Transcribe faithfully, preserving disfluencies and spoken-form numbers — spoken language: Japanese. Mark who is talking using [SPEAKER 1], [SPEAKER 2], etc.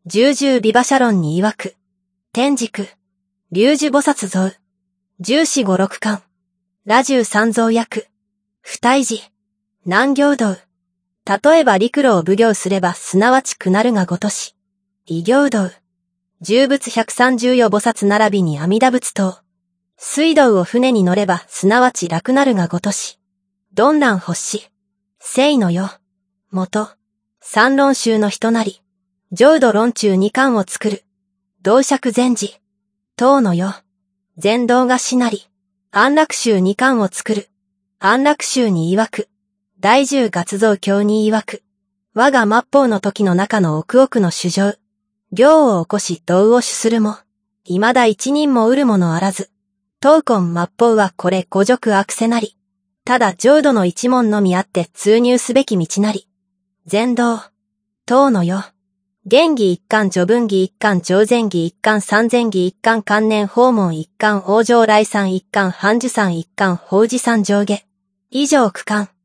[SPEAKER 1] 十十ビバシャロンに曰く、天竺、龍樹菩薩像、十四五六巻、羅十三蔵役、不退寺、南行道。例えば陸路を奉行すればすなわち苦なるがごとし、異行道。十仏百三十四菩薩並びに阿弥陀仏等。水道を船に乗ればすなわち楽なるがごとし、鈍乱発し、聖の世、元、三論宗の人なり、浄土論中二巻を作る、道釈禅寺、唐の世、禅道がしなり、安楽宗二巻を作る、安楽宗に曰く、大十月造経に曰く、我が末法の時の中の奥々の主情、行を起こし道を主するも、未だ一人も得るものあらず、当今末法はこれ五辱悪せなり、ただ浄土の一門のみあって通入すべき道なり、禅道、唐の世、元義一貫序文義一貫上前義一貫三前義一貫関連訪問一貫往生来山一貫繁寿山一貫法事山上下、以上区間。